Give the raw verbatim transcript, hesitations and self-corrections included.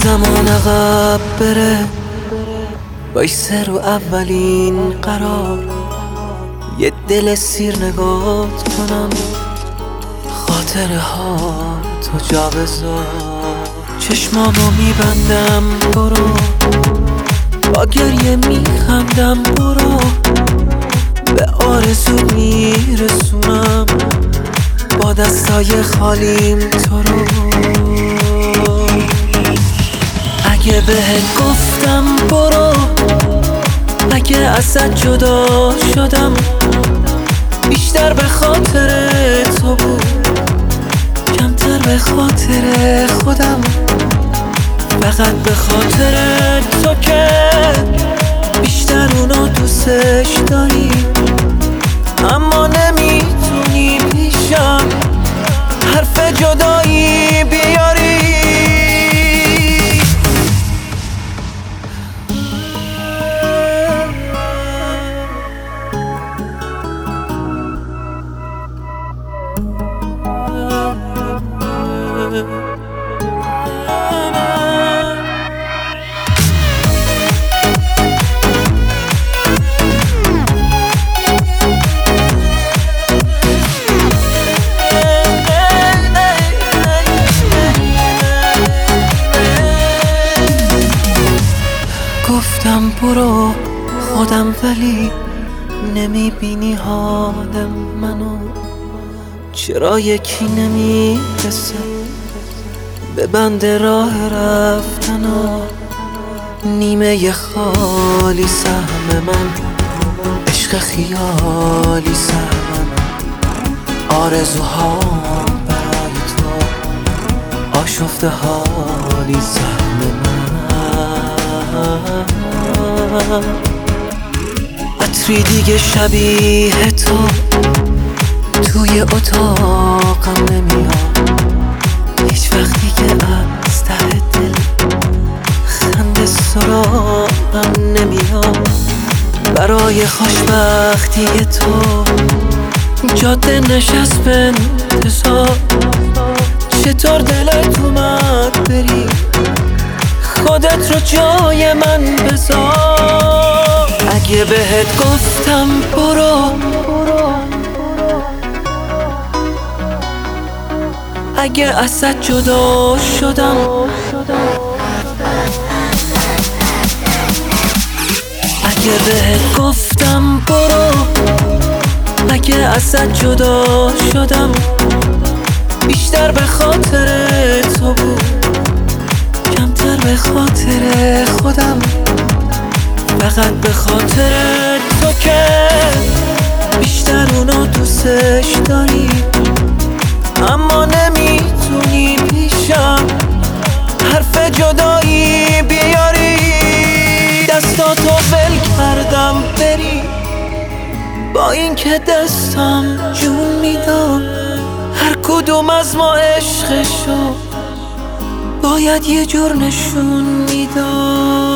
زمان عقب بره، وایسه رو اولین قرار، یه دل سیر نگات کنم، خاطره ها تو جا بذار. چشمامو میبندم برو، با گریه میخندم برو، به آرزو میرسونم با دستای خالیم تو رو. اگه بهت گفتم برو، اگه ازت جدا شدم، بیشتر به خاطر تو بود، کمتر به خاطر خودم، فقط به خاطر تو که بیشتر اونو دوستش داری، اما نمیتونی پیشم حرف جدایی بیاری. گفتم برو خودم، ولی نمیبینی حالم منو، چرا یکی نمیرسه به بند راه رفتنو. نیمه خالی سهم من، عشق خیالی سهم، آرزوها برای تو، آشفته حالی سهم من. عطری دیگه شبیه تو توی اتاقم نمیاد، هیچ وقتی که از ته دل خنده سراغم نمیاد. برای خوشبختی تو جاده نشست به انتظار، چطور دلت اومد بری، خودت رو جای من بذار. اگه بهت گفتم برو، اگه ازت جدا شدم، اگه بهت گفتم برو، اگه ازت جدا شدم، بیشتر به خاطر تو بود، کمتر به خاطر خودم، فقط به خاطر تو که بیشتر اونو دوستش داری، اما نمیتونی پیشم حرف جدایی بیاری. دستاتو ول کردم بری، با اینکه دستم جون میدم، هر کدوم از ما عشقشو باید یه جور نشون میدم.